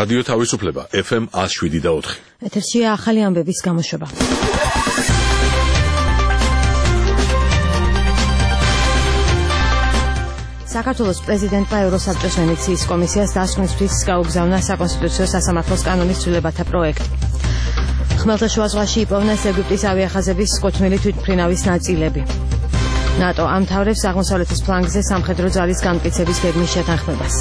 რადიო თავისუფლება FM 107.4. ეთერშია ახალი ამბების გამოშვება. საქართველოს პრეზიდენტმა ევროსაბჭოს ვენეციის კომისიას დასკვნისთვის გაუგზავნა საკონსტიტუციო სასამართლოს კანონის ცვლილებათა პროექტი. ხმელთაშუა ზღვაში იპოვნეს ეგვიპტის ავიახაზების კუთვნილი თვითმფრინავის ნაწილები. ნატო ამთავრებს აღმოსავლეთის ფლანგზე სამხედრო ძალის განმტკიცების გეგმის შეთანხმებას.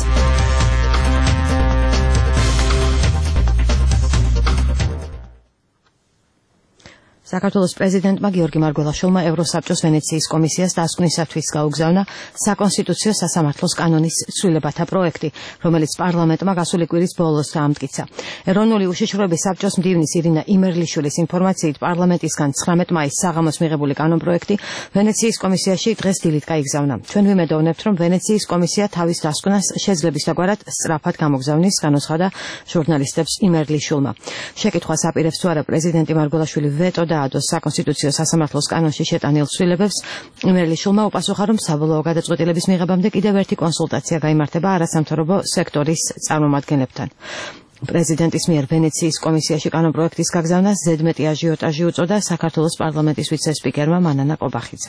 საქართველოს პრეზიდენტმა გიორგი მარგველაშვილმა ევროსაბჭოს ვენეციის კომისიას დასკვნისათვის გაუგზავნა საკონსტიტუციო სასამართლოს კანონის ცვლილებათა პროექტი, რომელიც პარლამენტმა გასული კვირის ბოლოს დაამტკიცა. ეროვნული უშიშროების საბჭოს მდივნის ირინა იმერლიშვილის ინფორმაციით პარლამენტისგან 19 მაისს საღამოს მიღებული კანონპროექტი ვენეციის კომისიაში დღეს დილით გაიგზავნა. ჩვენ ვიმედოვნებთ, რომ ვენეციის კომისია თავის დასკვნას შეძლებისდაგვარად სწრაფად გამოგზავნის, განუცხადა ჟურნალისტებს იმერლიშვილმა. შეკითხვას აპირებს თუ არა პრეზიდენტი მარგველაშვილი ვეტო დაადოს საკონსტიტუციო სასამართლოს კანონში შეტანილ ცვლილებებს, იმერლიშვილმა უპასუხა, რომ საბოლოო გადაწყვეტილების მიღებამდე კიდევ ერთი კონსულტაცია გაიმართება არასამთავრობო სექტორის წარმომადგენლებთან. პრეზიდენტის მიერ ვენეციის კომისიაში კანონპროექტის გაგზავნას ზედმეტი აჟიოტაჟი უწოდა საქართველოს პარლამენტის ვიცე-სპიკერმა მანანა კობახიძემ.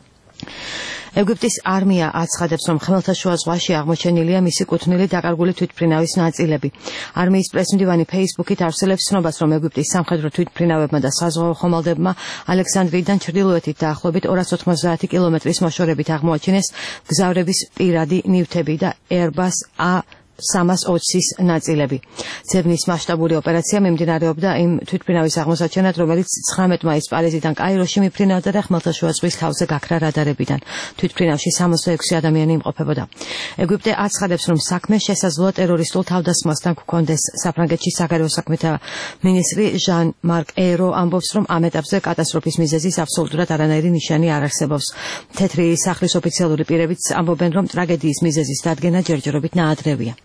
ეგვიპტის არმია აცხადებს, რომ ხმელთაშუა ზღვაში აღმოჩენილია მისი კუთვნილი დაკარგული თვითმფრინავის ნაწილები. არმიის პრესმდივანი ფეისბუქით ავრცელებს ცნობას, რომ ეგვიპტის სამხედრო თვითმფრინავებმა და საზღვაო ხომალდებმა ალექსანდრიიდან ჩრდილოეთით დაახლოებით 290 კილომეტრის მოშორებით აღმოაჩინეს გზავრების პირადი ნივთები და Airbus A320-ის ნაწილები. ძებნის მასშტაბური ოპერაცია მიმდინარეობდა იმ თვითმფრინავის აღმოსაჩენად, რომელიც 19 მაისს პარიზიდან კაიროში მიფრინავდა და ხმელთაშუა ზღვის თავზე გაქრა რადარებიდან. თვითმფრინავში 66 ადამიანი იმყოფებოდა. ეგვიპტე აცხადებს, რომ საქმე შესაძლოა ტერორისტულ თავდასხმასთან გქონდეს. საფრანგეთში საგარეო საქმეთა მინისტრი ჟან-მარკ ერო ამბობს, რომ ამ ეტაპზე კატასტროფის მიზეზის აბსოლუტურად არანაირი ნიშანი არ არსებობს. თეთრი სახლის ოფიციალური პირებიც ამბობენ, რომ ტრაგედიის მიზეზის დადგენა ჯერჯერობით ნაადრევია.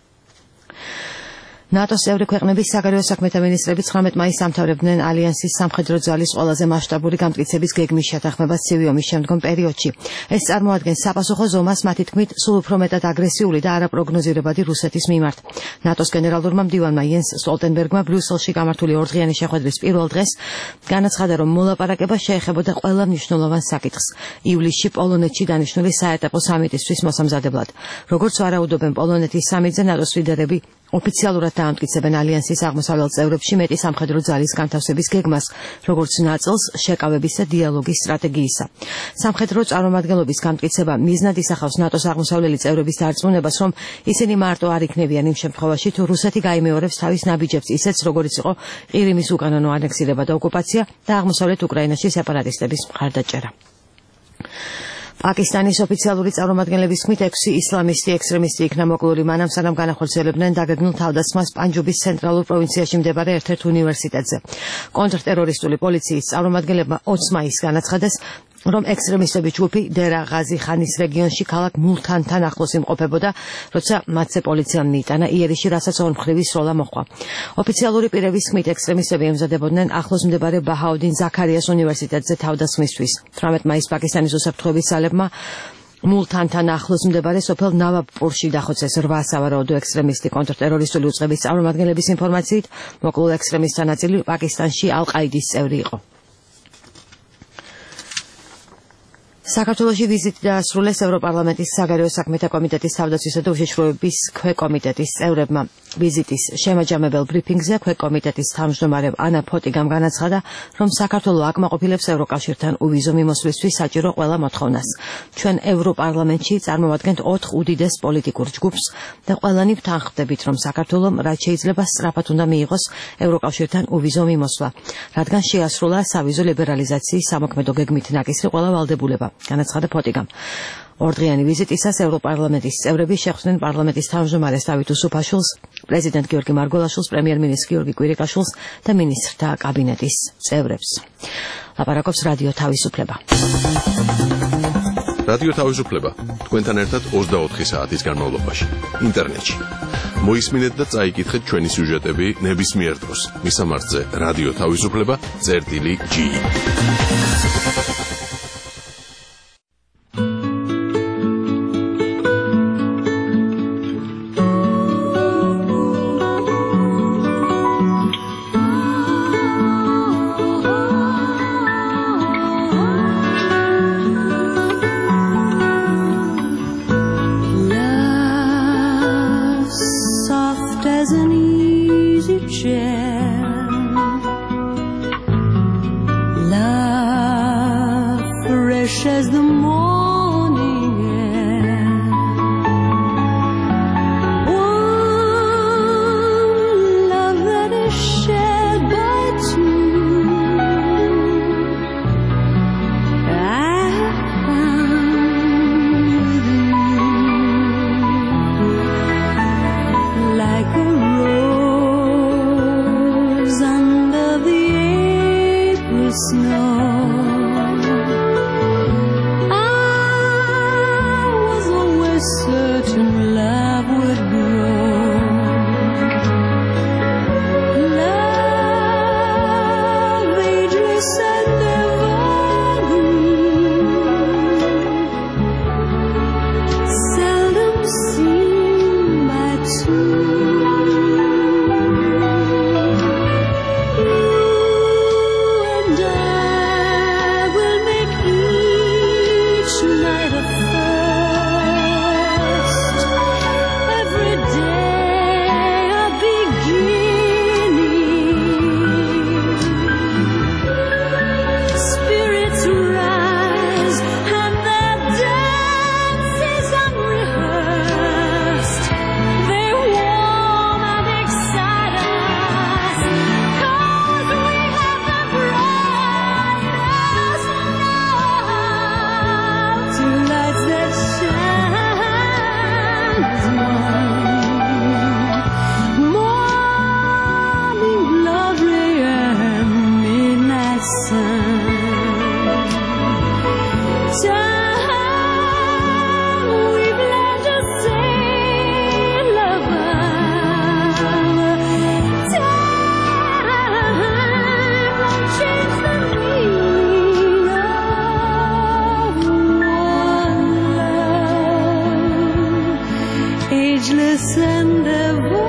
ნატოს წევრი ქვეყნების საგარეო საქმეთა მინისტრები 19 მაისს ამთავრებდნენ ალიანსის სამხედრო ძალის ყველაზე მასშტაბური გამტკიცების გეგმის შეთანხმებას ცივი ომის შემდგომ პერიოდში. ეს წარმოადგენს საპასუხო ზომას მათი თქმით სულ უფრო მეტად აგრესიული და არაპროგნოზირებადი რუსეთის მიმართ. ნატოს გენერალურმა მდივანმა იენს სტოლტენბერგმა ბრიუსელში გამართული ორდღიანი შეხვედრის პირველ დღეს განაცხადა, რომ მოლაპარაკება შეეხებოდა ყველა მნიშვნელოვან საკითხს. ივლისში პოლონეთში დანიშნული საეტაპო სამიტისთვის მოსამზადებლად. როგორც ვარაუდობენ პოლონეთის სამიტზე ნატოს ლიდერები ოფიციალურად დაამტკიცებენ ალიანსის აღმოსავლელ წევრებში მეტი სამხედრო ძალის განთავსების გეგმას, როგორც ნაწილს შეკავების და დიალოგის სტრატეგიისა. სამხედრო წარმომადგენლობის გამტკიცება მიზნად ისახავს ნატოს აღმოსავლელი წევრების დარწმუნებას, რომ ისინი მარტო არ იქნებიან იმ შემთხვევაში, თუ რუსეთი გაიმეორებს თავის ნაბიჯებს, ისეც როგორიც იყო ყირიმის უკანონო ანექსირება და ოკუპაცია და აღმოსავლეთ უკრაინაში სეპარატისტების მხარდაჭერა. პაკისტანის ოფიციალური წარმომადგენლების თქმით 6 ისლამისტი ექსტრემისტი იქნა მოკლული მანამ, სანამ განახორციელებდნენ დაგეგმილ თავდასხმას პანჯუბის ცენტრალურ პროვინციაში მდებარე ერთ-ერთ უნივერსიტეტზე. კონტრტერორისტული პოლიციის წარმომადგენლებმა 20 მაისს განაცხადეს, რომ ექსტრემისტების ჯგუფი დერა ღაზი ხანის რეგიონში ქალაქ მულთანთან ახლოს იმყოფებოდა, როცა მათზე პოლიციამ მიიტანა იერიში, რასაც ორმხრივი სროლა მოჰყვა. ოფიციალური პირების თქმით ექსტრემისტები ემზადებოდნენ ახლოს მდებარე ბაჰაუდინ ზაქარიას უნივერსიტეტზე თავდასხმისთვის. 18 მაისს პაკისტანის უსაფრთხოების ძალებმა მულთანთან ახლოს მდებარე სოფელ ნავაპურში დახოცეს 8 სავარაუდო ექსტრემისტი. კონტრტერორისტული უწყების წარმომადგენლების ინფორმაციით, მოკლულ ექსტრემისტთა ნაწილი პაკისტანში ალ-ყაიდის წევრი იყო. საქართველოში ვიზიტი დაასრულეს ევროპარლამენტის საგარეო საქმეთა კომიტეტის თავდაცვისა და უშიშროების ქვეკომიტეტის წევრებმა. ვიზიტის შემაჯამებელ ბრიფინგზე ქვეკომიტეტის თავმჯდომარე ანა ფოტიგამ განაცხადა, რომ საქართველო აკმაყოფილებს ევროკავშირთან უვიზო მიმოსვლისთვის საჭირო ყველა მოთხოვნას. ჩვენ ევროპარლამენტში წარმოვადგენთ 4 უდიდეს პოლიტიკურ ჯგუფს და ყველანი ვთანხმდებით, რომ საქართველომ რაც შეიძლება სწრაფად უნდა მიიღოს ევროკავშირთან უვიზო მიმოსვლა, რადგან შეასრულა სავიზო ლიბერალიზაციის სამოქმედო გეგმით ნაკისრი ყველა ვალდებულება. განაცხადა ფოტიგამ. ორდღიანი ვიზიტისას ევროპარლამენტის წევრები შეხვდნენ პარლამენტის თავმჯდომარეს დავით უსუფაშვილს, პრეზიდენტ გიორგი მარგველაშვილს, პრემიერ-მინისტრ გიორგი კვირიკაშვილს და მინისტრთა კაბინეტის წევრებს. ლაპარაკობს რადიო თავისუფლება. რადიო თავისუფლება თქვენთან ერთად 24 საათის განმავლობაში ინტერნეტში. მოისმინეთ და წაიკითხეთ ჩვენი სიუჟეტები ნებისმიერ დროს. მისამართზე რადიო თავისუფლება.ge fresh as the morning air. One love that is shared by two, I have found with you, like a rose under the April snow. Certain love would grow, love ageless and evergreen, seldom seen by two. You and I will make each night a ageless and ever.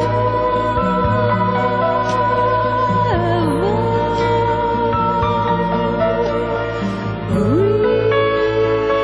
Green.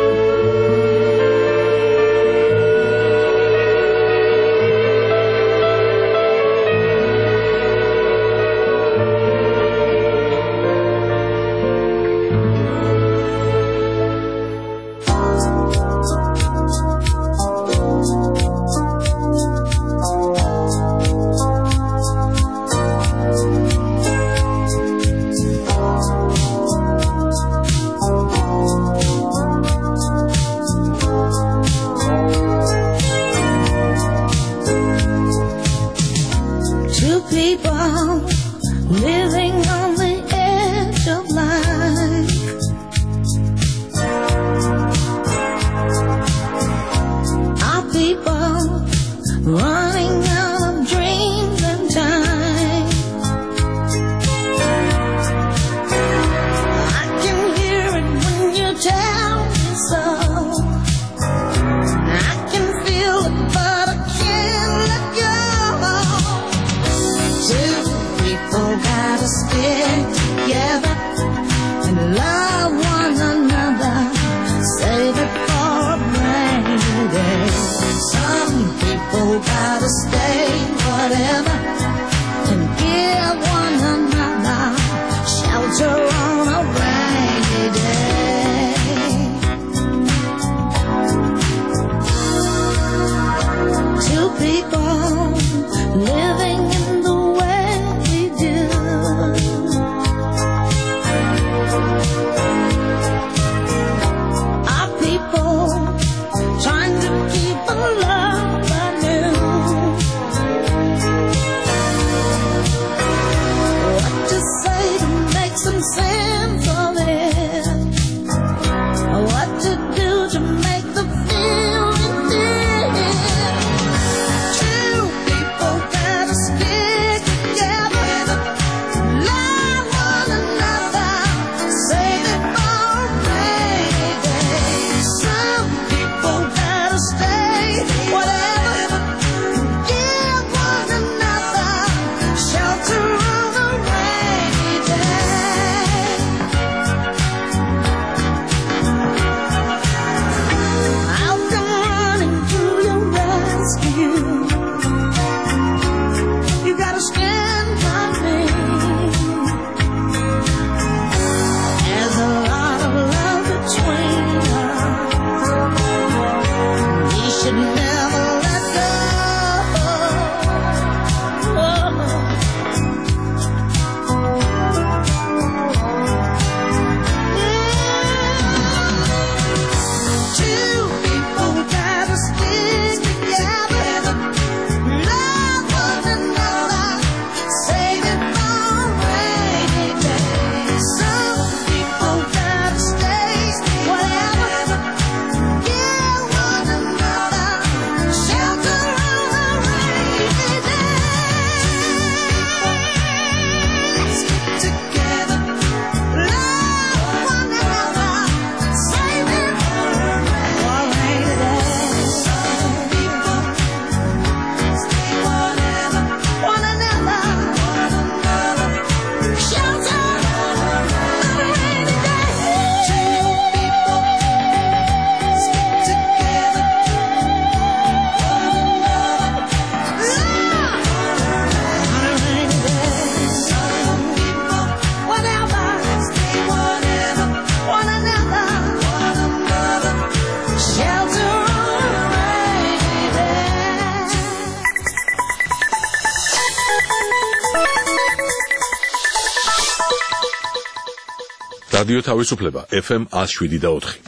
რადიო თავისუფლება FM 107.4.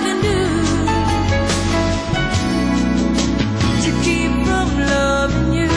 To keep from loving you.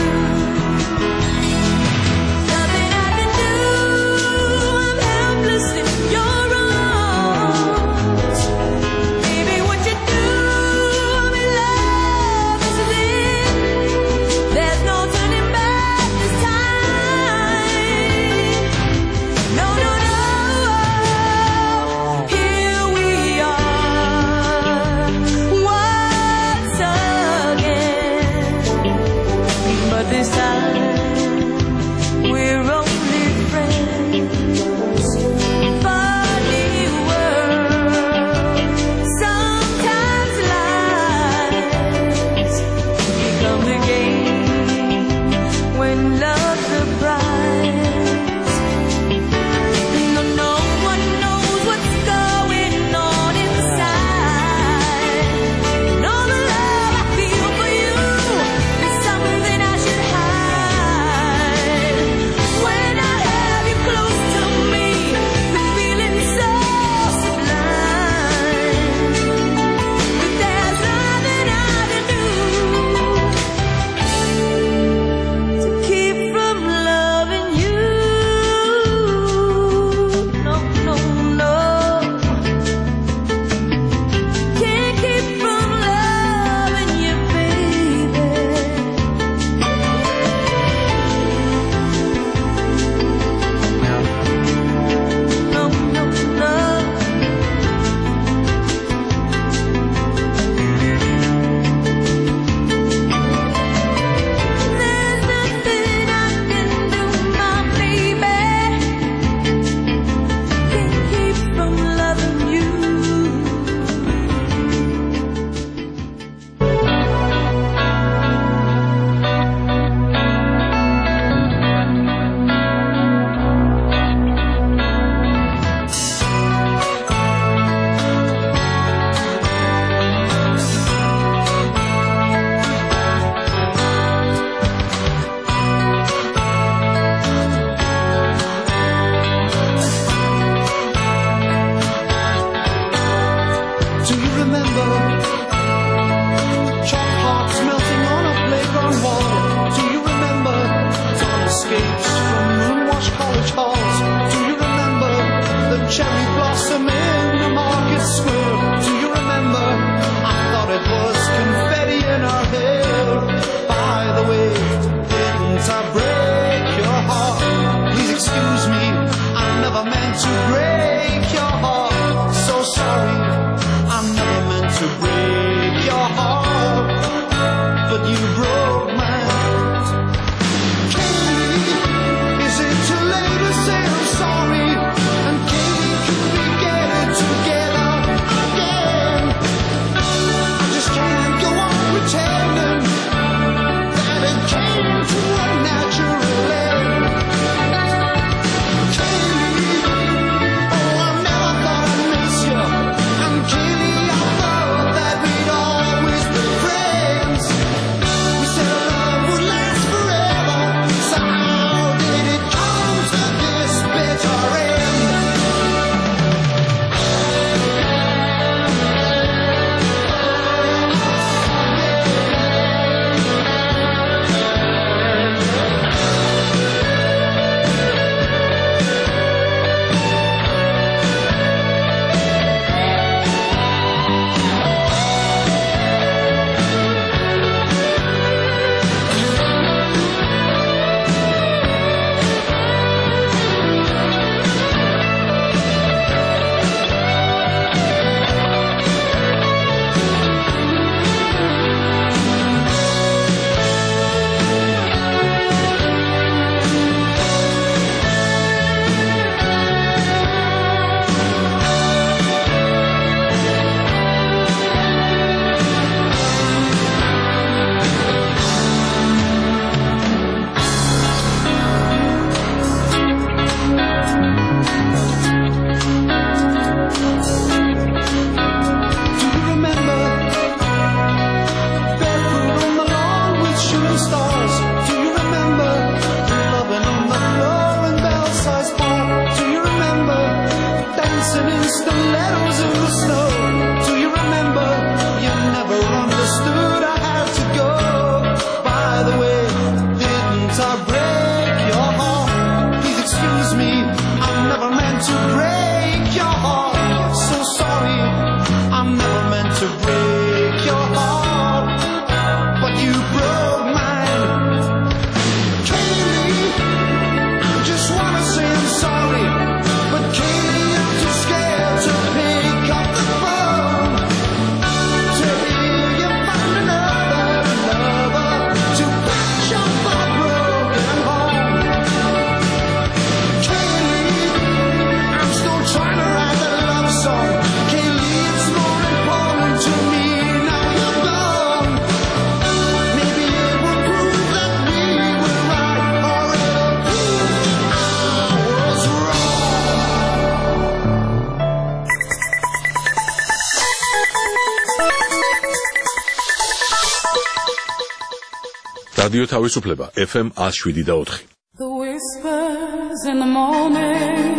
რადიო თავისუფლება FM 107.4. The whispers in the morning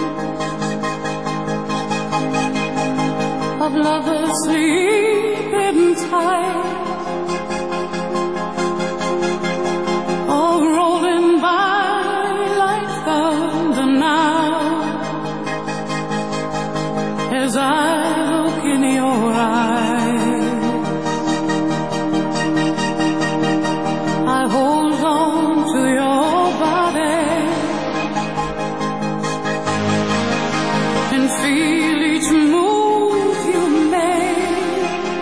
of lovers sleeping tight, all rolling by like thunder now, as I look in your eyes. I hold on to your body and feel each move you make.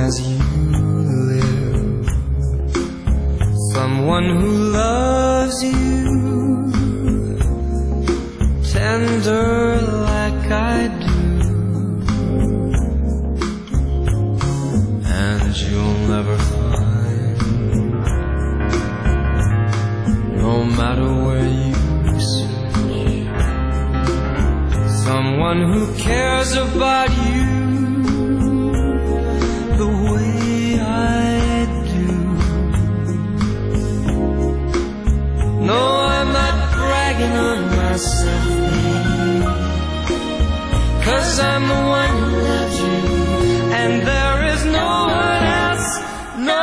as you live, someone who loves you tender like I do, and you'll never find, no matter where you search, someone who cares about you the way I do. No, I'm not bragging on myself, babe, 'cause I'm the one who loves you, and there is no one else, no.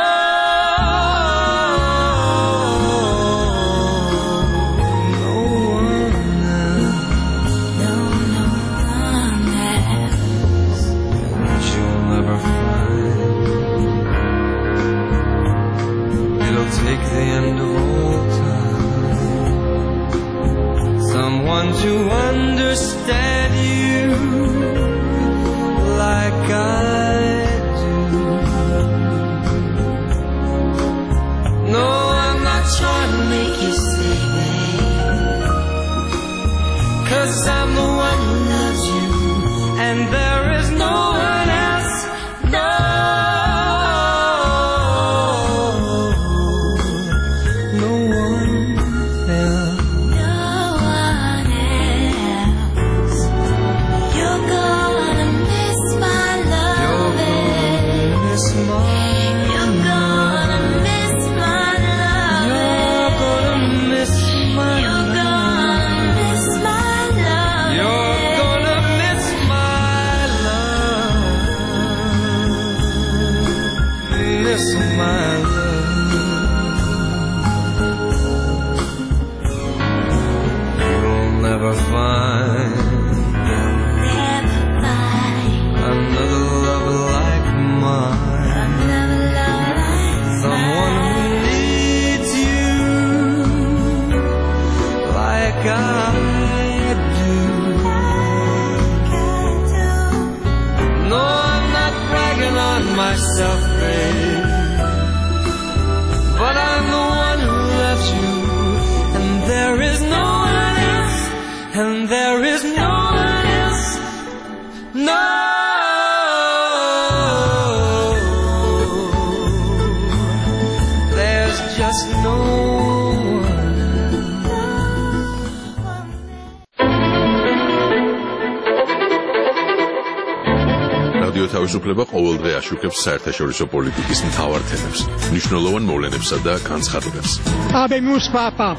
Take the end of all time, someone to understand you like I do. No, I'm not trying to make you stay, babe, 'cause I'm the one who loves you, and there is no one else, no. Myself, babe, but I'm the one who loves you, and there is no one else, and there is no one else, no. There's just no რადიო თავისუფლება ყოველდღე აშუქებს საერთაშორისო პოლიტიკის მთავარ თემებს, მნიშვნელოვან მოვლენებსა და განცხადებებს. Habemus papam.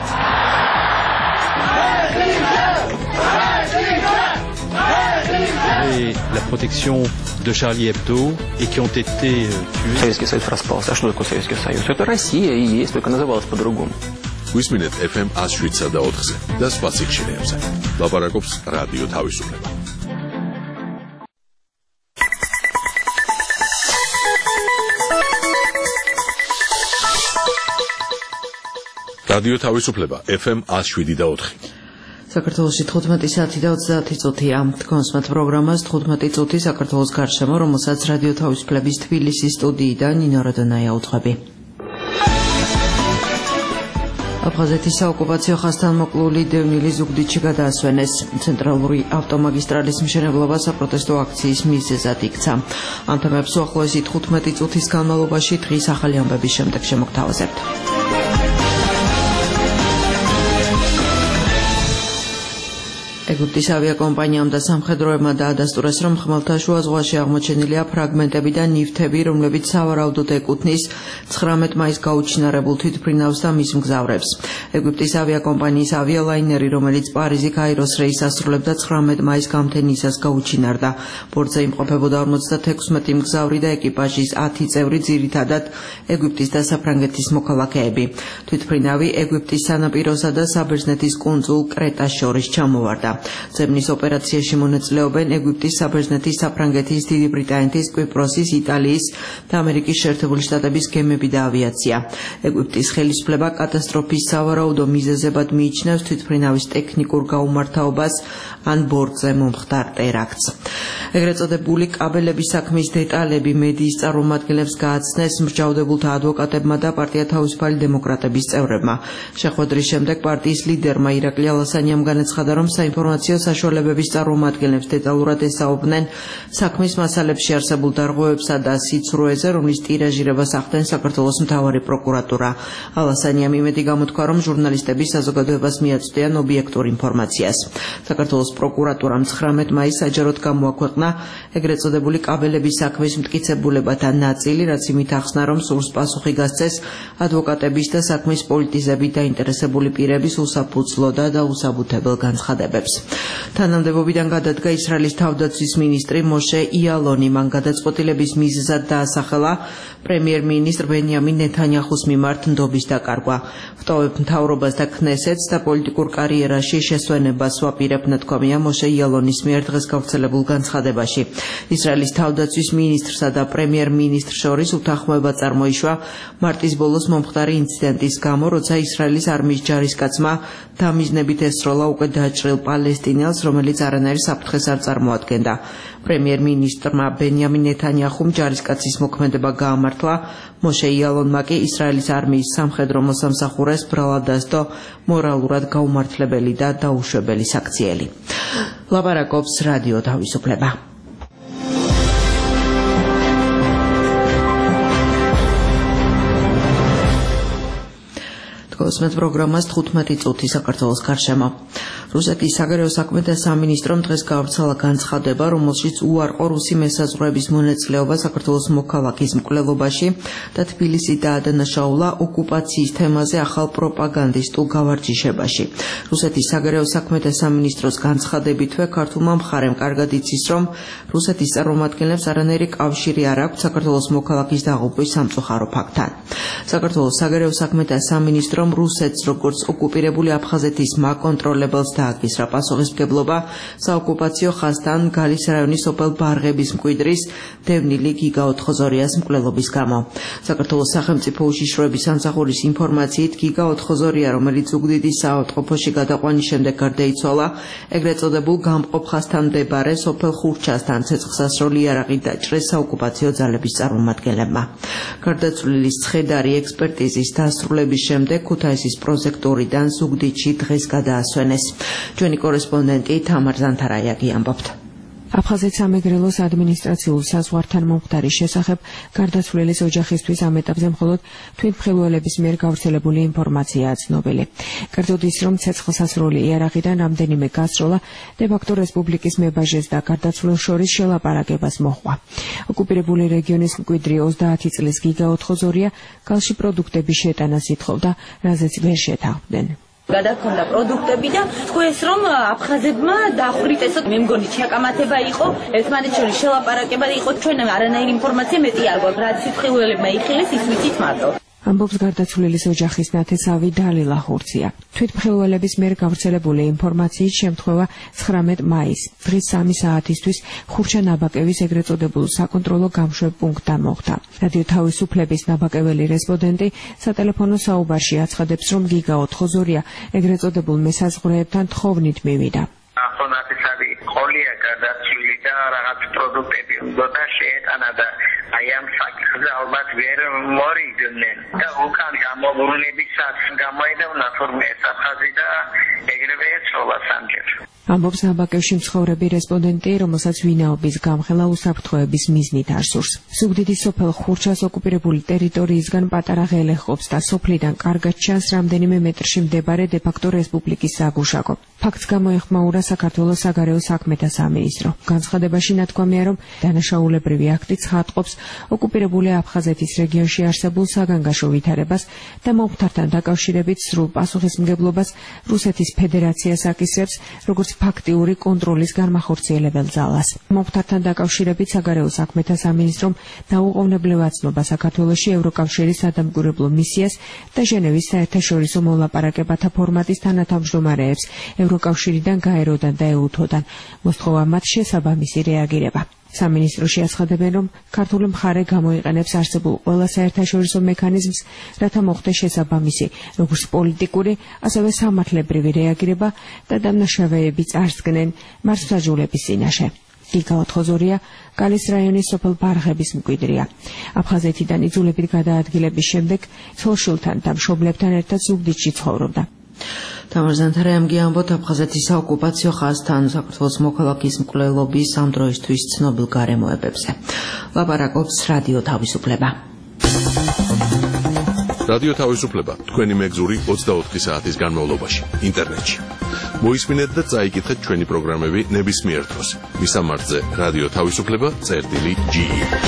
Et la protection de Charlie Hebdo et qui ont été tués. Советский Союз распался. А что такое Советский Союз? Это Россия и есть, только называлась по-другому. Висმინეთ FM 107 და 4-ზე და სხვა სიხშირეებზე. ლაპარაკობს რადიო თავისუფლება. რადიო თავისუფლება FM 107 და 4. საქართველოში 15 საათი და 30 წუთია. თქვენს მათ პროგრამას 15 წუთი საქართველოს გარშემო, რომელსაც რადიო თავისუფლების თბილისის სტუდიიდან ნინო როდონაია უძღვები. აფხაზეთის საოკუპაციო ხაზთან მოკლული დევნილი ზუგდიდში გადაასვენეს. ცენტრალური ავტომაგისტრალის მშენებლობა საპროტესტო აქციის მიზეზად იქცა. ამ თემებს უახლოესი 15 წუთის განმავლობაში დღის ახალი ამბების შემდეგ შემოგთავაზებთ. ეგვიპტის ავიაკომპანიამ და სამხედროებმა დაადასტურეს, რომ ხმელთაშუა ზღვაში აღმოჩენილია ფრაგმენტები და ნივთები, რომლებიც სავარაუდოდ ეკუთვნის 19 მაისს გაუჩინარებულ თვითმფრინავს და მის მგზავრებს. ეგვიპტის ავიაკომპანიის ავიალაინერი, რომელიც პარიზი-კაიროს რეისს ასრულებდა, 19 მაისს გამთენისას გაუჩინარდა. ბორტზე იმყოფებოდა 56 მგზავრი და ეკიპაჟის 10 წევრი, ძირითადად ეგვიპტის და საფრანგეთის მოქალაქეები. თვითმფრინავი ეგვიპტის სანაპიროსა და საბერძნეთის კუნძულ კრეტას შორის ჩამოვარდა. ძებნის ოპერაციაში მონაწილეობენ ეგვიპტის, საბერძნეთის, საფრანგეთის, დიდი ბრიტანეთის, კვიპროსის, იტალიის და ამერიკის შეერთებული შტატების გემები და ავიაცია. ეგვიპტის ხელისუფლება კატასტროფის სავარაუდო მიზეზებად მიიჩნევს თვითმფრინავის ტექნიკურ გაუმართავობას ან ბორტზე მომხდარ ტერაქტს. ეგრეთ წოდებული კაბელების საქმის დეტალები მედიის წარმომადგენლებს გააცნეს მსჯავრდებულთა ადვოკატებმა და პარტია თავისუფალი დემოკრატების წევრებმა. შეხვედრის შემდეგ პარტიის ლიდერმა ირაკლი ალასანიამ განაცხადა, რომ საინფორმაციო საშუალებების წარმომადგენლებს დეტალურად ესაუბნენ საქმის მასალებში არსებულ დარღვევებსა და სიცრუეზე, რომლის ტირაჟირებას ახდენს საქართველოს მთავარი პროკურატურა. ალასანიამ იმედი გამოთქვა, რომ ჟურნალისტები საზოგადოებას მიაწვდიან ობიექტურ ინფორმაციას. საქართველოს პროკურატურამ 19 მაისს საჯაროდ გამოაქვეყნა ეგრეთ წოდებული კაბელების საქმის მტკიცებულებათა ნაწილი, რაც იმით ახსნა, რომ სურს პასუხი გასცეს ადვოკატების და საქმის პოლიტიზებით დაინტერესებული პირების უსაფუძვლო და დაუსაბუთებელ განცხადებებს. თანამდებობიდან გადადგა ისრაელის თავდაცვის მინისტრი მოშე იალონი. მან გადაწყვეტილების მიზეზად დაასახელა პრემიერ-მინისტრ ბენიამინ ნეთანიაჰუს მიმართ ნდობის დაკარგვა. ვტოვებ მთავრობას და ქნესეთს და პოლიტიკურ კარიერაში შესვენებას ვაპირებ, ნათქვამია მოშე იალონის მიერ დღეს გავრცელებულ განცხადებაში. ისრაელის თავდაცვის მინისტრსა და პრემიერ-მინისტრს შორის უთანხმოება წარმოიშვა მარტის ბოლოს მომხდარი ინციდენტის გამო, როცა ისრაელის არმიის ჯარისკაცმა დამიზნებით ესროლა უკვე დაჭრილ პალესტინელს, რომელიც არანაირ საფრთხეს არ წარმოადგენდა. პრემიერ-მინისტრმა ბენიამინ ნეთანიაჰუმ ჯარისკაცის მოქმედება გაამართლა. მოშე იალონმა კი ისრაელის არმიის სამხედრო მოსამსახურეს ბრალად დასდო მორალურად გაუმართლებელი და დაუშვებელი საქციელი. ლაპარაკობს რადიო თავისუფლება. კოსმეთ პროგრამას 15 წუთი საქართველოს გარშემო. რუსეთის საგარეო საქმეთა სამინისტრომ დღეს გავრცელა განცხადება, რომელშიც უარყო რუსი მესაზღვრეების მონაწილეობა საქართველოს მოქალაქის მკვლელობაში და თბილისი დაადანაშაულა ოკუპაციის თემაზე ახალ პროპაგანდისტულ გავარჯიშებაში. რუსეთის საგარეო საქმეთა სამინისტროს განცხადებითვე ქართულმა მხარემ კარგად იცის, რომ რუსეთის წარმომადგენლებს არანაირი კავშირი არ აქვს საქართველოს მოქალაქის დაღუპვის სამწუხარო ფაქტთან. საქართველოს საგარეო საქმეთა სამინისტრომ რუსეთს როგორც ოკუპირებული აფხაზეთის მაკონტროლებელს დააკისრა პასუხისმგებლობა საოკუპაციო ხაზთან გალის რაიონის სოფელ ბარღების მკვიდრის დევნილი გიგა ოთხოზორიას მკვლელობის გამო. საქართველოს სახელმწიფო უშიშროების სამსახურის ინფორმაციით გიგა ოთხოზორია, რომელიც ზუგდიდის საავადმყოფოში გადაყვანის შემდეგ გარდაიცვალა, ეგრეთ წოდებულ გამყოფ ხაზთან მდებარე სოფელ ხურჩასთან ცეცხლსასროლი იარაღით დაჭრეს საოკუპაციო ძალების წარმომადგენლებმა. გარდაცვლილის ცხედარი ექსპერტიზის დასრულების შემდეგ ქუთაისის პროსექტორიდან ზუგდიდში დღეს გადაასვენეს. ჩვენი კორესპონდენტი თამარ ზანთარაიაგი ამბობთ. აფხაზეთ სამეგრელოს ადმინისტრაციულ საზღვართან მომხდარის შესახებ გარდაცვლილის ოჯახისთვის ამ ეტაპზე მხოლოდ თვითმხილველების მიერ გავრცელებული ინფორმაციაა ცნობილი. კერძოდ ის, რომ ცეცხლსასროლი იარაღიდან რამდენიმე გასროლა დე-ფაქტო რესპუბლიკის მებაჟეს და გარდაცვლილ შორის შელაპარაკებას მოჰყვა. ოკუპირებული რეგიონის მკვიდრი 30 წლის გიგა ოთხოზორია გალში პროდუქტების შეტანას ითხოვდა, რაზეც ვერ შეთანხმდნენ. გადაქონდა პროდუქტები და თქვენს რომ აფხაზებმა დაახვრიტესოთ, მე მგონი ჩაკამათება იყო, ერთმანეთს შორის შელაპარაკება იყო, ჩვენ არანაირი ინფორმაცია მეტი არ გვაქვს, რაც სიტყვიველებმა იხილეს, ის ვიცით მარტო. ამბობს გარდაცვლილის ოჯახის ნათესავი დალილა ხურცია. თვითმხილველების მიერ გავრცელებული ინფორმაციით შემთხვევა 19 მაისს დღის 3 საათისთვის ხურჩა ნაბაკევის ეგრეთ წოდებულ საკონტროლო გამშვებ პუნქტთან მოხვდა. რადიო თავისუფლების ნაბაკეველი რესპონდენტი სატელეფონო საუბარში აცხადებს, რომ გიგა ოთხოზორია ეგრეთ წოდებულ მესაზღვრეებთან თხოვნით მივიდა. ახონათესავი ყოლია გადაცვლილი და რაღაც პროდუქტები უნდა შეეტანა და აი ამ საკითხზე ალბათ ვერ მორიგდნენ და უკან გამობრუნებისას გამოედევნა თორმე საფხაზი და ეგრევე ეცოლა სამჯერ. ამბობს ნაბაკევში მცხოვრები რესპონდენტი, რომელსაც ვინაობის გამხელა უსაფრთხოების მიზნით არ სურს. ზუგდიდის სოფელ ხურჩას ოკუპირებული ტერიტორიისგან პატარა ღელე ყოფს და სოფლიდან კარგად ჩანს რამდენიმე მეტრში მდებარე დე-ფაქტო რესპუბლიკის საგუშაგო. ფაქტს გამოეხმაურა საქართველოს საგარეო საქმეთა სამინისტრო. განცხადება აცხადებაში ნათქვამია, რომ დანაშაულებრივი აქტი ცხადყოფს ოკუპირებული აფხაზეთის რეგიონში არსებულ საგანგაშო ვითარებას და მომხდართან დაკავშირებით სრულ პასუხისმგებლობას რუსეთის ფედერაციას აკისრებს, როგორც ფაქტიური კონტროლის განმახორციელებელ ძალას. მომხდართან დაკავშირებით საგარეო საქმეთა სამინისტრომ დაუყოვნებლივ აცნობა საქართველოში ევროკავშირის სადამკვირვებლო მისიას და ჟენევის საერთაშორისო მოლაპარაკებათა ფორმატის თანათავმჯდომარეებს ევროკავშირიდან გაეროდან და ეუთოდან. მოსთხოვა მათ შესაბამისი რეაგირება. სამინისტროში აცხადებენ, რომ ქართული მხარე გამოიყენებს არსებულ ყველა საერთაშორისო მექანიზმს, რათა მოხდეს შესაბამისი, როგორც პოლიტიკური, ასევე სამართლებრივი რეაგირება და დამნაშავეები წარსდგნენ მართლმსაჯულების წინაშე. გიგალ ხოზორია კალის რაიონის სოფელ ბარღების მკვიდრია. აფხაზეთიდან იძულებით გადაადგილების შემდეგ ცოლშვილთან და მშობლებთან ერთად ზუგდიდში ცხოვრობდა. თამარ ზანთარაიამგი ამბობთ აფხაზეთის საოკუპაციო ხაზთან საქართველოს მოქალაქის მკვლელობის ამ დროისთვის ცნობილ გარემოებებზე. ლაპარაკობს რადიო თავისუფლება. რადიო თავისუფლება თქვენი მეგზური 24 საათის განმავლობაში ინტერნეტში. მოისმინეთ და წაიკითხეთ ჩვენი პროგრამები ნებისმიერ დროს. მისამართზე რადიო თავისუფლება.ge.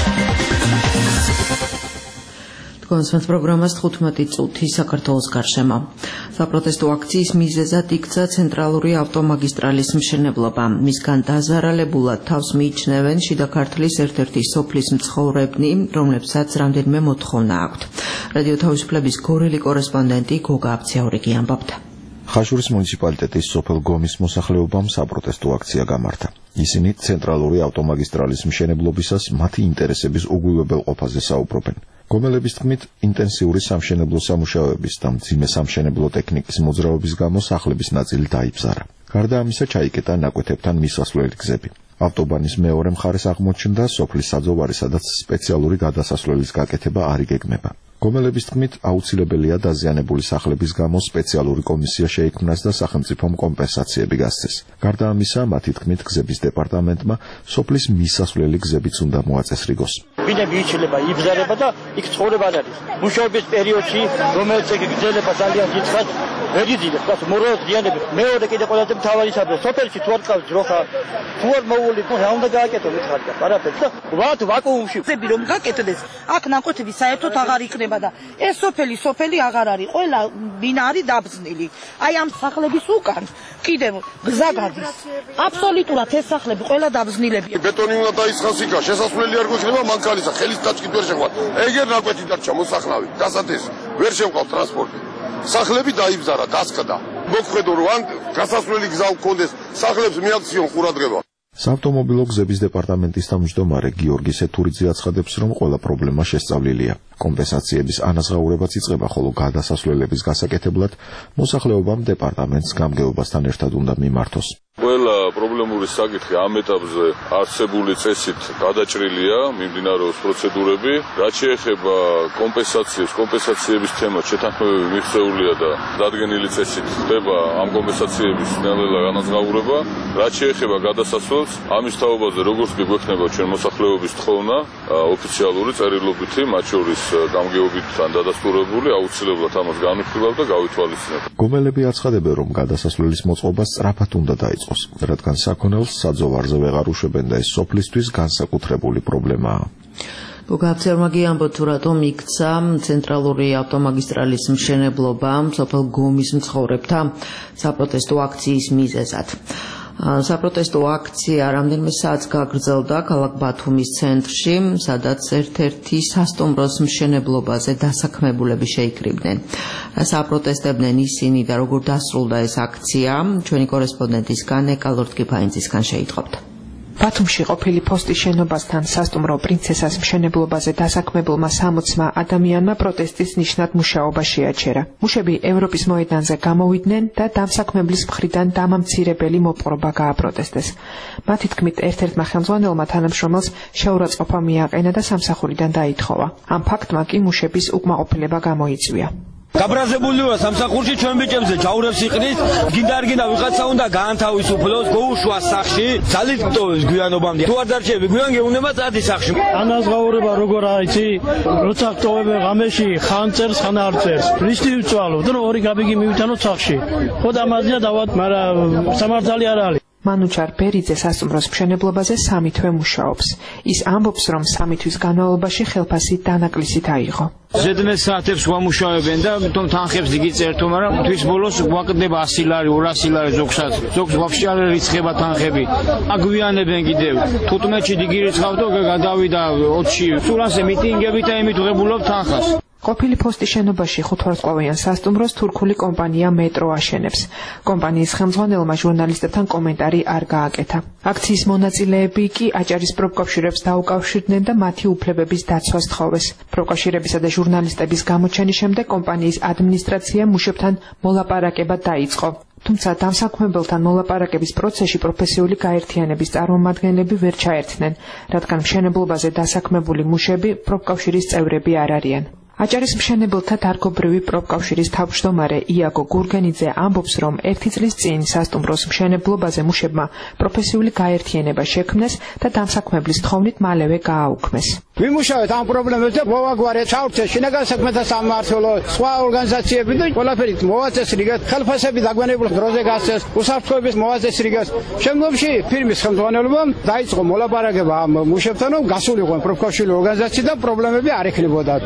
კონსვენს პროგრამას 15 წუთი საქართველოს გარშემო. საპროტესტო აქციის მიზეზად იქცა ცენტრალური ავტომაგისტრალის მშენებლობა. მისგან დაზარალებულად თავს მიიჩნევენ შიდა ქართლის ერთ-ერთი სოფლის მცხოვრებნი, რომლებსაც რამდენიმე მოთხოვნა აქვთ. რადიო თავისუფლების გორელი კორესპონდენტი გოგა აბციაურიგი ამბობდა. ხაშურის მუნიციპალიტეტის სოფელ გომის მოსახლეობამ საპროტესტო აქცია გამართა. ისინი ცენტრალური ავტომაგისტრალის მშენებლობისას მათი ინტერესების უგულებელ ყოფაზე საუბრობენ. გომელების თქმით, ინტენსიური სამშენებლო სამუშაოების და მძიმე სამშენებლო ტექნიკის მოძრაობის გამო სახლების ნაწილი დაიბზარა. გარდა ამისა, ჩაიკეტა ნაკვეთებთან მისასვლელი გზები. ავტობანის მეორე მხარეს აღმოჩნდა სოფლის საძოვარი, სადაც სპეციალური გადასასვლელის გაკეთება არ იგეგმება. გომელების თქმით, აუცილებელია დაზიანებული სახლების გამო სპეციალური კომისია შეიქმნას და სახელმწიფომ კომპენსაციები გასცეს. გარდა ამისა, მათი თქმით, გზების დეპარტამენტმა სოფლის მისასვლელი გზებიც უნდა მოაწესრიგოს. ბინები იცვლება, იბზარება და იქ ცხოვრება არ არის. მუშაობის პერიოდში, რომელიც გრძელება ძალიან დიდხანს, ვერ იძინებს, გასულ მორალ დიანები. მეორე კიდე ყველაზე მთავარი საქმე, სოფელში თუ არ ყავს ჯროხა, თუ არ მოული, რა უნდა გააკეთო მითხარდა, არაფერს და ვართ ვაკუუმში. გზები რომ გაკეთდეს, აქ ნაკვეთები საერთოდ აღარ იქნება და ეს სოფელი აღარ არის. ყველა ბინა არის დაბზნილი. აი ამ სახლების უკან კიდევ გზა გადის. აბსოლუტურად ეს სახლები ყველა დაბზნილებია. ბეტონი უნდა დაისხოს იქა, შესასვლელი არ გვექნება მანქანისა, ხელის დაჭკით ვერ შეხვდა. ეგერ ნაკვეთი დარჩა მოსახლავი, გასათეს ვერ შემყავს ტრანსპორტი. სახლები დაიბზარა, დასკდა. მოხდო რომ ან გასასვლელი გზა გქონდეს, სახლებს მიაქციონ ყურადღება. საავტომობილო გზების დეპარტამენტის თავმჯდომარე გიორგი სეთურიძე აცხადებს, რომ ყველა პრობლემა შესწავლილია. კომპენსაციების ანაზღაურებაც იწყება, ხოლო გადასასვლელების გასაკეთებლად მოსახლეობამ დეპარტამენტს გამგეობასთან ერთად უნდა მიმართოს. ყველა პრობლემური საკითხი ამ ეტაპზე არსებული წესით გადაჭრილია, მიმდინარეობს პროცედურები. რაც შეეხება კომპენსაციების თემას შეთანხმებები მიღწეულია და დადგენილი წესით ხდება ამ კომპენსაციების ნელ-ნელა განაზღაურება. რაც შეეხება გადასასვლელს, ამის თაობაზე როგორც კი გვექნება ჩვენ მოსახლეობის თხოვნა, ოფიციალური წერილობითი, მათ შორის გამგეობითთან დადასტურებული, აუცილებლად ამას განვიხილავ და გავითვალისწინებ. გომელები აცხადებენ, რომ გადასასვლელის მოწყობა სწრაფად უნდა დაიწყოს, რადგან საქონელს საძოვარზე ვეღარ უშვებენ და ეს სოფლისთვის განსაკუთრებული პრობლემაა. გოგაბცერმაგი ამბობთ, თუ რატომ იქცა ცენტრალური ავტომაგისტრალის მშენებლობა სოფელ გომის მცხოვრებთა საპროტესტო აქციის მიზეზად. საპროტესტო აქცია რამდენიმე საათს გაგრძელდა ქალაქ ბათუმის ცენტრში, სადაც ერთ-ერთი სასტუმროს მშენებლობაზე დასაქმებულები შეიკრიბნენ. საპროტესტებდნენ ისინი და როგორ დასრულდა ეს აქცია, ჩვენი კორესპონდენტისგან ეკალორდ კიფაინძისგან შეიტყობთ. ბათუმში ყოფილი ფოსტის შენობასთან სასტუმრო პრინცესას მშენებლობაზე დასაქმებულმა 60-მა ადამიანმა პროტესტის ნიშნად მუშაობა შეაჩერა. მუშები ევროპის მოედანზე გამოვიდნენ და დამსაქმებლის მხრიდან დამამცირებელი მოპყრობა გააპროტესტეს. მათი თქმით, ერთ-ერთმა ხელმძღვანელმა თანამშრომელს შეურაცხყოფა მიაყენა და სამსახურიდან დაითხოვა. ამ ფაქტმა კი მუშების უკმაყოფილება გამოიწვია. გაბრაზებული ვარ სამსახურში ჩვენ ბიჭებზე ჯაურებს იყრით, გინდა არ გინდა ვიღაცა უნდა გაანთავისუფლოს, გოუშვა სახში, ძალით ტოვებს გვიანობამდე. თუ არ დარჩები გვიან გეუნება წადი სახში. ანაზღაურება როგორ აიცი? როცა ტოვებ ღამეში, ხან წერს, ხან არ წერს. რისტი ვწვალობ, რომ ორი გაბიგი მივიტანოთ სახში. ხო და მაზია დავად, მაგრამ სამართალი არ არის. მანუჩარ ბერიძე სასტუმროს მშენებლობაზე 3 თვე მუშაობს. ის ამბობს, რომ 3 თვის განმავლობაში ხელფასი დანაკლისით აიღო. ზედმეტ საათებს ვამუშავებენ და თვითონ თანხებს დიდი წერტო, მაგრამ თვის ბოლოს გვაკლდება 100 ლარი, 200 ლარი ზოგსაც. ზოგს ვაფშე არ რიცხება თანხები. აგვიანებენ კიდევ. 15-ში დიდი რიცხავდო, გადავიდა 20-ში. სულ ასე მიტინგებით და იმით ვღებულობ თანხას. ყოფილი ფოსტის შენობაში 5 ვარსკვლავიან სასტუმროს თურქული კომპანია მეტრო აშენებს. კომპანიის ხელმძღვანელმა ჟურნალისტებთან კომენტარი არ გააკეთა. აქციის მონაწილეები კი აჭარის პროფკავშირებს დაუკავშირდნენ და მათი უფლებების დაცვას თხოვეს. პროფკავშირებისა და ჟურნალისტების გამოჩენის შემდეგ კომპანიის ადმინისტრაციამ მუშებთან მოლაპარაკება დაიწყო. თუმცა დამსაქმებელთან მოლაპარაკების პროცესში პროფესიული გაერთიანების წარმომადგენლები ვერ ჩაერთნენ, რადგან მშენებლობაზე დასაქმებული მუშები პროფკავშირის წევრები არ არიან. აჭარის მშენებელთა დარგობრივი პროფკავშირის თავმჯდომარე იაგო გურგენიძე ამბობს, რომ 1 წლის წინ სასტუმროს მშენებლობაზე მუშებმა პროფესიული გაერთიანება შექმნეს და დამსაქმებლის თხოვნით მალევე გააუქმეს. ვიმუშავეთ ამ პრობლემებზე, მოვაგვარეთ საერთოდ შინაგან საქმეთა სამმართველო, სხვა ორგანიზაციები და ყველაფერი მოვაწესრიგეთ, ხელფასები დაგვიანებულ დროზე გასცეს, უსაფრთხოების მოვაწესრიგეთ. შემდგომში ფირმის ხელმძღვანელობამ დაიწყო მოლაპარაკება ამ მუშებთან, რომ გასულიყვნენ პროფკავშირული ორგანიზაციიდან პრობლემები არ ექნებოდათ.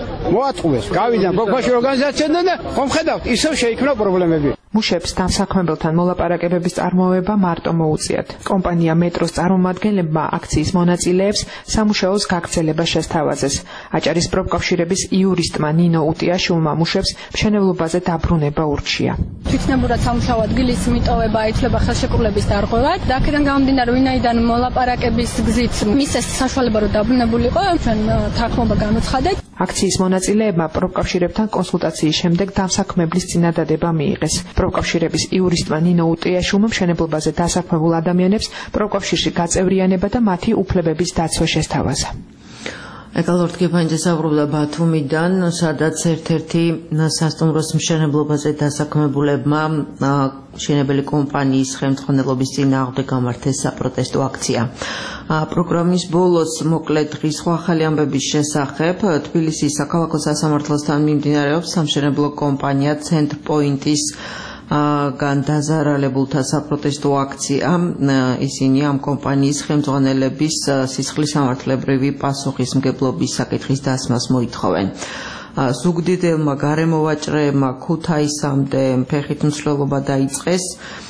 გავიდან პროფკავშირული ორგანიზაციიდან და მომხედავთ, ისევ შეიქმნა პრობლემები. მუშებს დამსაქმებელთან მოლაპარაკებების წარმოება მარტო მოუწიათ. კომპანია მეტროს წარმომადგენლებმა აქციის მონაწილეებს სამუშაოს გაგრძელება შესთავაზეს. აჭარის პროფკავშირების იურისტმა ნინო უტიაშვილმა მუშებს მშენებლობაზე დაბრუნება ურჩია. თვითნებურად სამუშაო ადგილის მიტოვება ითვლება ხელშეკრულების დარღვევად და აქედან გამომდინარე, ვინაიდან მოლაპარაკების გზით მისცეს საშუალება, რომ დაბრუნებულიყო, ჩვენ თანხმობა გამოცხადეთ. აქციის მონაწილეებმა პროფკავშირებთან კონსულტაციის შემდეგ დამსაქმებლის წინადადება მიიღეს. პროფკავშირების იურისტმა ნინო უტიაშვილმა მშენებლობაზე დასაქმებულ ადამიანებს პროფკავშირში გაწევრიანება და მათი უფლებების დაცვა შესთავაზა. ეკალორთ გეფანჯე საუბრობდა ბათუმიდან, სადაც ერთ-ერთი სასტუმროს მშენებლობაზე დასაქმებულებმა მშენებელი კომპანიის ხელმძღვანელობის წინააღმდეგ გამართეს საპროტესტო აქცია. პროგრამის ბოლოს მოკლედ დღის სხვა ახალი ამბების შესახებ თბილისის საქალაქო სასამართლოსთან მიმდინარეობს სამშენებლო კომპანია ცენტრპოინტის განდაზარალებულთა საპროტესტო აქცია. ისინი ამ კომპანიის ხელმძღვანელების სისხლისამართლებრივი პასუხისმგებლობის საკითხის დასმას მოითხოვენ. ზუგდიდებმა გარემოვაჭრეებმა ქუთაისამდე ფეხით მსვლელობა დაიწყეს.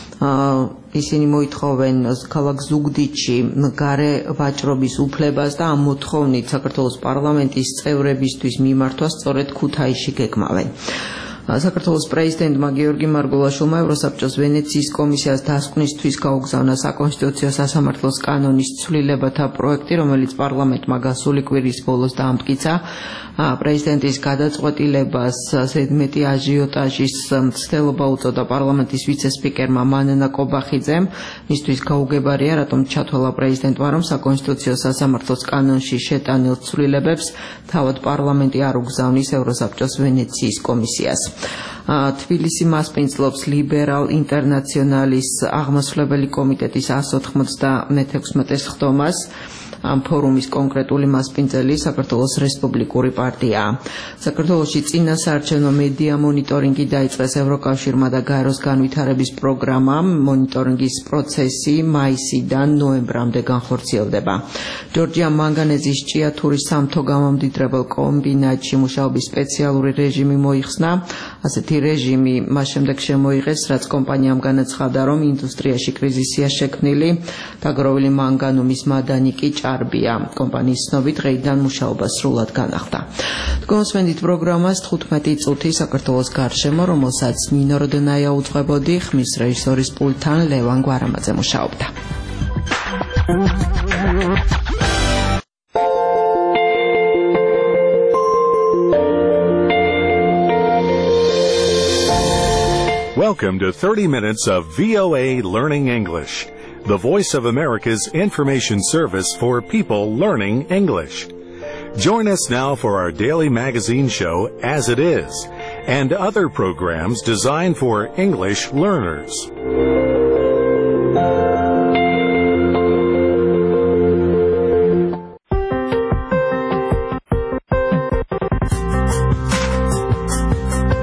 ისინი მოითხოვენ ქალაქ ზუგდიდში გარე ვაჭრობის უფლებას და ამ მოთხოვნით საქართველოს პარლამენტის წევრებისთვის მიმართვა სწორედ ქუთაისში გეკმავენ. საქართველოს პრეზიდენტმა გიორგი მარგულაშვილმა ევროსაბჭოს ვენეციის კომისიას დასკვნისთვის გაუგზავნა საკონსტიტუციო სასამართლოს კანონის ცვლილებათა პროექტი, რომელიც პარლამენტმა გასული კვირის ბოლოს დაამტკიცა. პრეზიდენტის გადაწყვეტილებას ზედმეტი აჟიოტაჟის მცდელობა უწოდა პარლამენტის ვიცე-სპიკერმა მანანა კობახიძემ. მისთვის გაუგებარია, რატომ ჩათვალა პრეზიდენტმა, რომ საკონსტიტუციო სასამართლოს კანონში შეტანილ ცვლილებებს თავად პარლამენტი არ უგზავნის ევროსაბჭოს ვენეციის კომისიას. თბილისი მასპინძლობს ლიბერალ ინტერნაციონალის აღმასვლებელი კომიტეტის 196 ხდომას. ამ ფორუმის კონკრეტული მასპინძელი საქართველოს რესპუბლიკური პარტიაა. საქართველოში წინა საარჩევნო მედია მონიტორინგი დაიწყეს ევროკავშირმა და გაეროს განვითარების პროგრამამ. მონიტორინგის პროცესი მაისიდან ნოემბრამდე განხორციელდება. ჯორჯია მანგანეზის ჭიათურის სამთო გამომდიდრებელ კომბინატში მუშაობის სპეციალური რეჟიმი მოიხსნა. ასეთი რეჟიმი მას შემდეგ შემოიღეს, რაც კომპანიამ განაცხადა, რომ ინდუსტრიაში კრიზისია შექმნილი. დაგროვილი მანგანუმის მადანი კი ჭარბია. კომპანიის ცნობით დღეიდან მუშაობა სრულად განახდა. თქვენსმენდით პროგრამას 15 წუთი საქართველოს გარშემო, რომელსაც ნინო როდონაია უძღვებოდი, ხმის რეჟისორის პულტთან ლევან გვარამაძე მუშაობდა. Welcome to 30 minutes of VOA Learning English, the Voice of America's information service for people learning English. Join us now for our daily magazine show, As It Is, and other programs designed for English learners.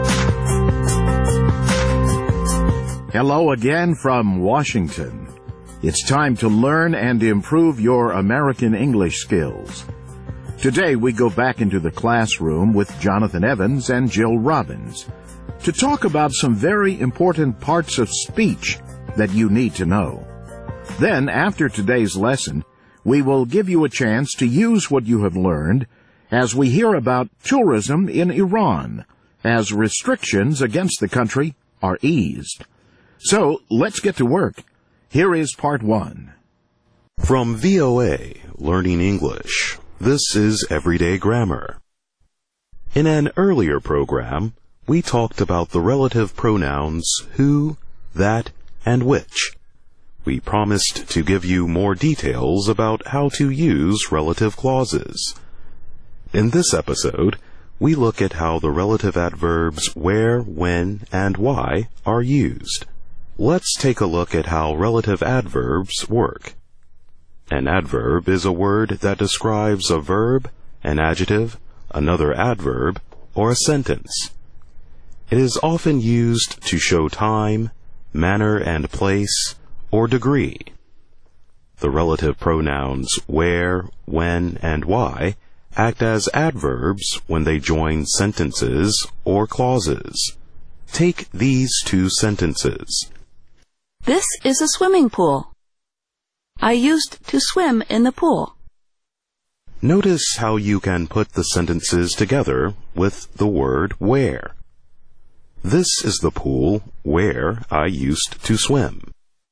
Hello again from Washington. It's time to learn and improve your American English skills. Today we go back into the classroom with Jonathan Evans and Jill Robbins to talk about some very important parts of speech that you need to know. Then, after today's lesson, we will give you a chance to use what you have learned as we hear about tourism in Iran, as restrictions against the country are eased. So, let's get to work. Here is part 1. From VOA, Learning English, this is Everyday Grammar. In an earlier program, we talked about the relative pronouns who, that, and which. We promised to give you more details about how to use relative clauses. In this episode, we look at how the relative adverbs where, when, and why are used. Let's take a look at how relative adverbs work. An adverb is a word that describes a verb, an adjective, another adverb, or a sentence. It is often used to show time, manner and place, or degree. The relative pronouns where, when, and why act as adverbs when they join sentences or clauses. Take these two sentences. This is a swimming pool. I used to swim in the pool. Notice how you can put the sentences together with the word where. This is the pool where I used to swim.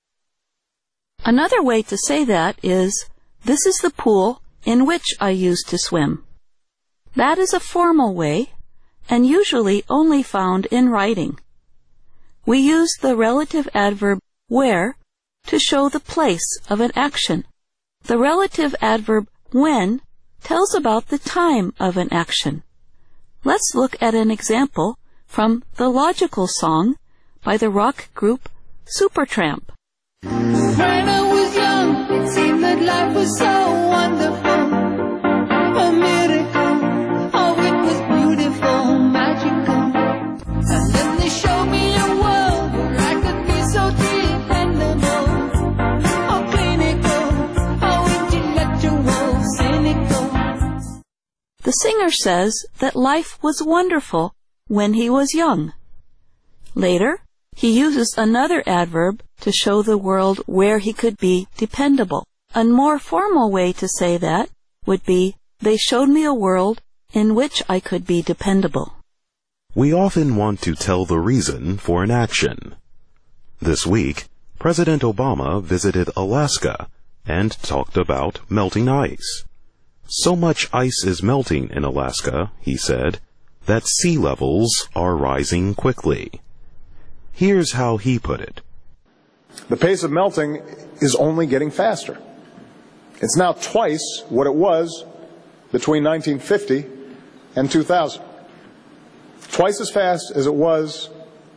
Another way to say that is, this is the pool in which I used to swim. That is a formal way, and usually only found in writing. We use the relative adverb where to show the place of an action. The relative adverb when tells about the time of an action. Let's look at an example from the Logical Song by the rock group Supertramp. When I was young, it seemed that life was so wonderful, a miracle. Oh, it was beautiful, magical. And then they showed me a world where I could be so dependable, oh, clinical, oh, intellectual, cynical. The singer says that life was wonderful when he was young. Later, he uses another adverb to show the world where he could be dependable. A more formal way to say that would be, they showed me a world in which I could be dependable. We often want to tell the reason for an action. This week, President Obama visited Alaska and talked about melting ice. So much ice is melting in Alaska, he said, that sea levels are rising quickly. Here's how he put it. The pace of melting is only getting faster. It's now twice what it was between 1950 and 2000. Twice as fast as it was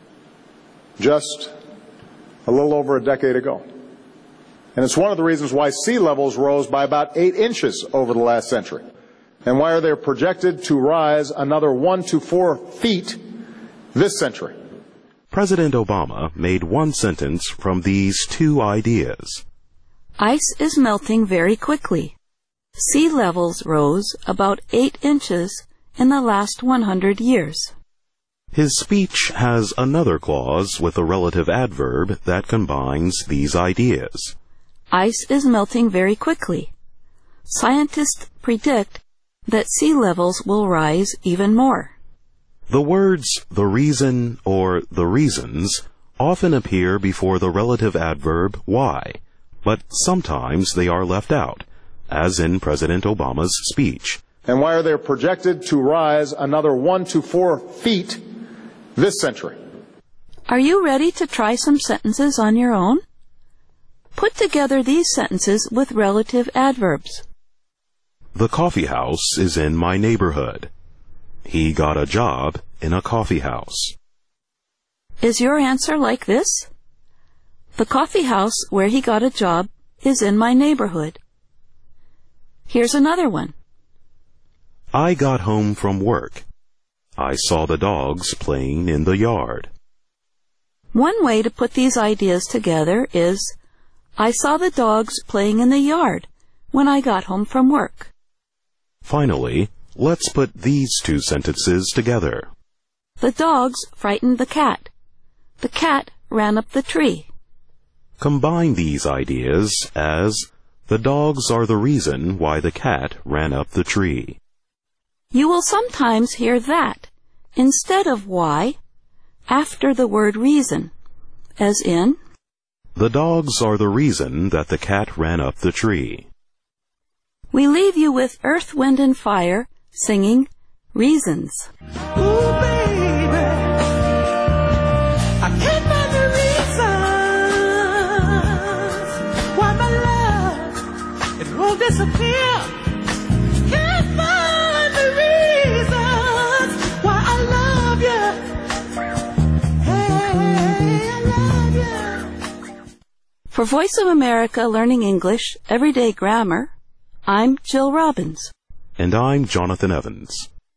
just a little over a decade ago. And it's one of the reasons why sea levels rose by about 8 inches over the last century, and why they're projected to rise another 1 to 4 feet this century. President Obama made one sentence from these two ideas. Ice is melting very quickly. Sea levels rose about 8 inches in the last 100 years. His speech has another clause with a relative adverb that combines these ideas. Ice is melting very quickly. Scientists predict that sea levels will rise even more. The words the reason or the reasons often appear before the relative adverb why, but sometimes they are left out, as in President Obama's speech. And why are they projected to rise another 1 to 4 feet this century? Are you ready to try some sentences on your own? Put together these sentences with relative adverbs. The coffee house is in my neighborhood. He got a job in a coffee house. Is your answer like this? The coffee house where he got a job is in my neighborhood. Here's another one. I got home from work. I saw the dogs playing in the yard. One way to put these ideas together is, I saw the dogs playing in the yard when I got home from work. Finally, let's put these two sentences together. The dogs frightened the cat. The cat ran up the tree. Combine these ideas as the dogs are the reason why the cat ran up the tree. You will sometimes hear that instead of why after the word reason, as in, the dogs are the reason that the cat ran up the tree. We leave you with Earth, Wind, and Fire singing Reasons. Ooh, baby, I can't find the reasons why my love, it won't disappear. Can't find the reasons why I love you. Hey, I love you. For Voice of America Learning English Everyday Grammar, I'm Jill Robbins. And I'm Jonathan Evans.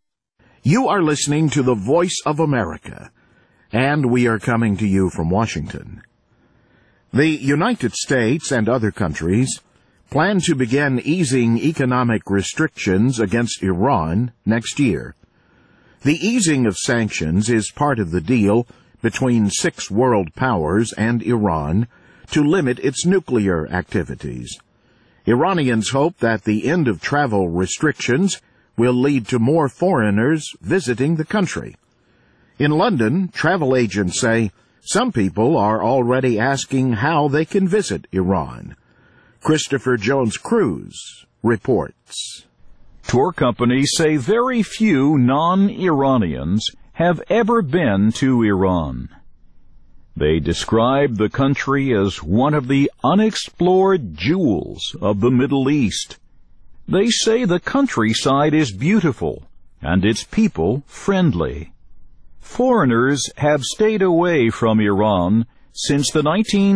You are listening to the Voice of America, and we are coming to you from Washington. The United States and other countries plan to begin easing economic restrictions against Iran next year. The easing of sanctions is part of the deal between 6 world powers and Iran to limit its nuclear activities. Iranians hope that the end of travel restrictions will lead to more foreigners visiting the country. In London, travel agents say some people are already asking how they can visit Iran. Christopher Jones Cruz reports. Tour companies say very few non-Iranians have ever been to Iran. They describe the country as one of the unexplored jewels of the Middle East. They say the countryside is beautiful and its people friendly. Foreigners have stayed away from Iran since the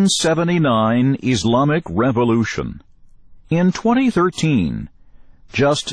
1979 Islamic Revolution. In 2013, just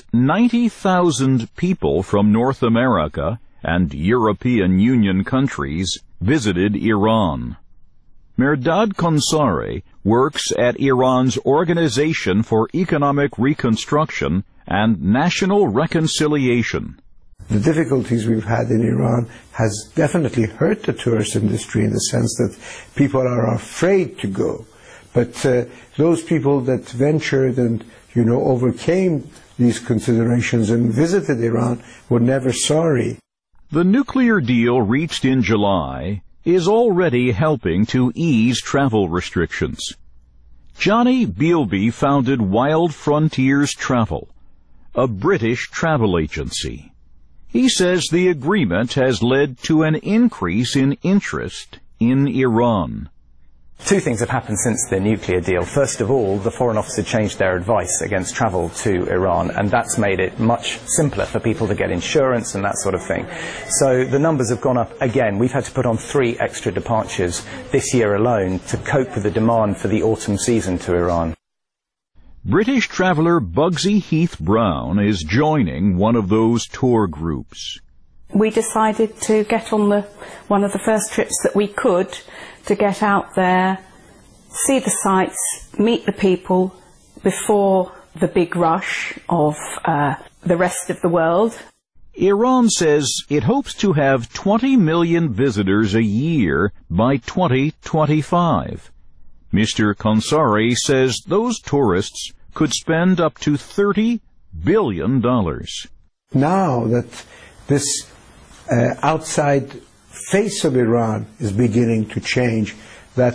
90,000 people from North America and European Union countries visited Iran. Mehrdad Konsari works at Iran's Organization for Economic Reconstruction and National Reconciliation. The difficulties we've had in Iran has definitely hurt the tourist industry in the sense that people are afraid to go. But those people that ventured and, overcame these considerations and visited Iran were never sorry. The nuclear deal reached in July is already helping to ease travel restrictions. Johnny Bealby founded Wild Frontiers Travel, a British travel agency. He says the agreement has led to an increase in interest in Iran. Two things have happened since the nuclear deal. First of all, the Foreign Office had changed their advice against travel to Iran, and that's made it much simpler for people to get insurance and that sort of thing. So the numbers have gone up again. We've had to put on 3 extra departures this year alone to cope with the demand for the autumn season to Iran. British traveller Bugsy Heath Brown is joining one of those tour groups. We decided to get on one of the first trips that we could to get out there, see the sights, meet the people before the big rush of the rest of the world. Iran says it hopes to have 20 million visitors a year by 2025. Mr. Konsari says those tourists could spend up to $30 billion. Now that this outside face of Iran is beginning to change, I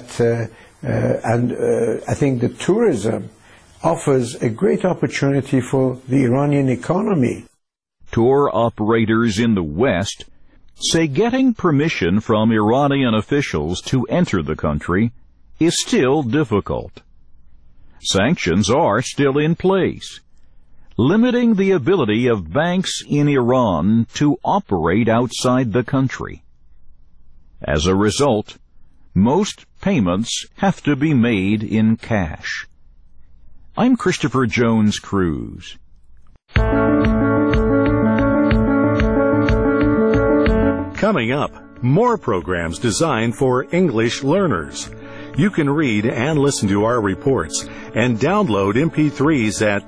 think that tourism offers a great opportunity for the Iranian economy. Tour operators in the West say getting permission from Iranian officials to enter the country is still difficult. Sanctions are still in place, limiting the ability of banks in Iran to operate outside the country. As a result, most payments have to be made in cash. I'm Christopher Jones Cruz. Coming up, more programs designed for English learners. You can read and listen to our reports and download MP3s at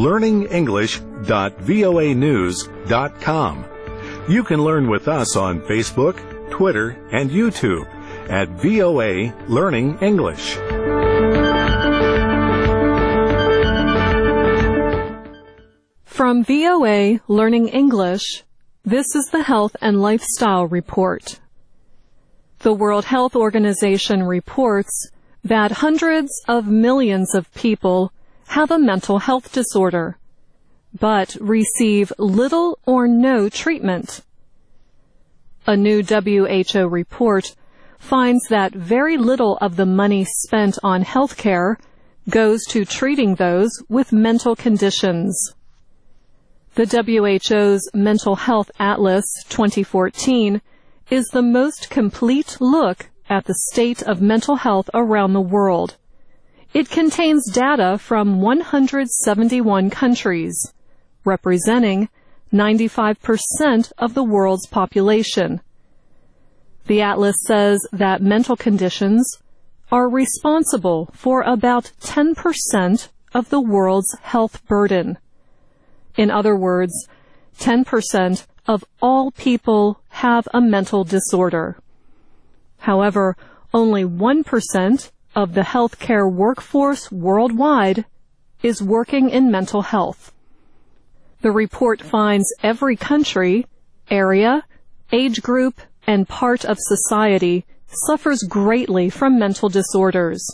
learningenglish.voanews.com. You can learn with us on Facebook, Twitter, and YouTube at VOA Learning English. From VOA Learning English, this is the Health and Lifestyle Report. The World Health Organization reports that hundreds of millions of people have a mental health disorder, but receive little or no treatment. A new WHO report finds that very little of the money spent on health care goes to treating those with mental conditions. The WHO's Mental Health Atlas 2014 is the most complete look at the state of mental health around the world. It contains data from 171 countries, representing 95% of the world's population. The atlas says that mental conditions are responsible for about 10% of the world's health burden. In other words, 10% of all people have a mental disorder. However, only 1% of the healthcare workforce worldwide is working in mental health. The report finds every country, area, age group, and part of society suffers greatly from mental disorders.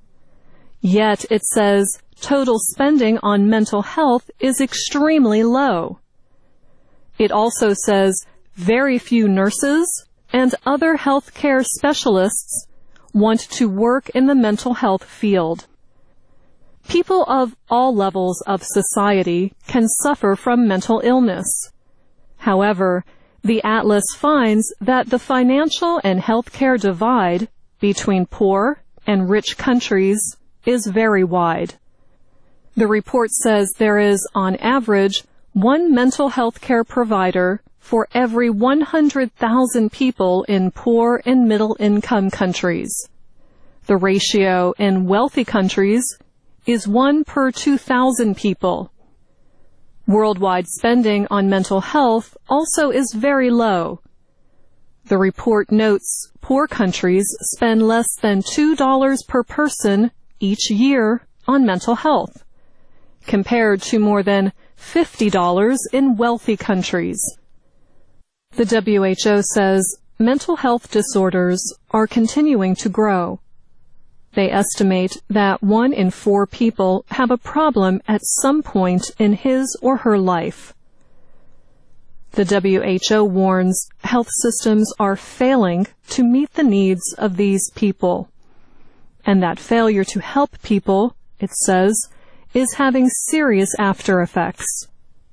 Yet, it says, total spending on mental health is extremely low. It also says very few nurses and other healthcare specialists want to work in the mental health field. People of all levels of society can suffer from mental illness. However, the atlas finds that the financial and healthcare divide between poor and rich countries is very wide. The report says there is, on average, one mental health care provider for every 100,000 people in poor and middle-income countries. The ratio in wealthy countries is 1 per 2,000 people. Worldwide spending on mental health also is very low. The report notes poor countries spend less than $2 per person each year on mental health, compared to more than $50 in wealthy countries. The WHO says mental health disorders are continuing to grow. They estimate that 1 in 4 people have a problem at some point in his or her life. The WHO warns health systems are failing to meet the needs of these people, and that failure to help people, it says, is having serious after effects.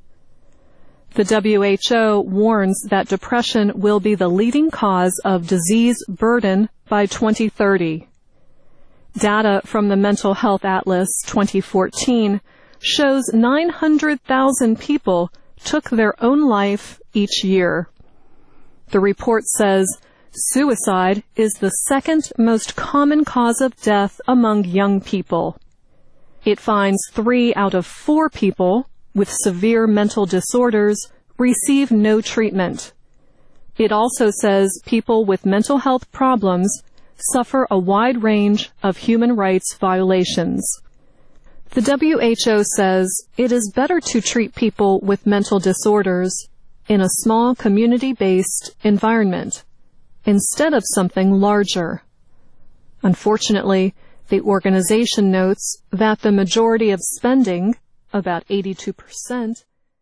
The WHO warns that depression will be the leading cause of disease burden by 2030. Data from the Mental Health Atlas 2014 shows 900,000 people took their own life each year. The report says suicide is the second most common cause of death among young people. It finds 3 out of 4 people with severe mental disorders receive no treatment. It also says people with mental health problems suffer a wide range of human rights violations. The WHO says it is better to treat people with mental disorders in a small community-based environment instead of something larger. Unfortunately, the organization notes that the majority of spending, about 82%,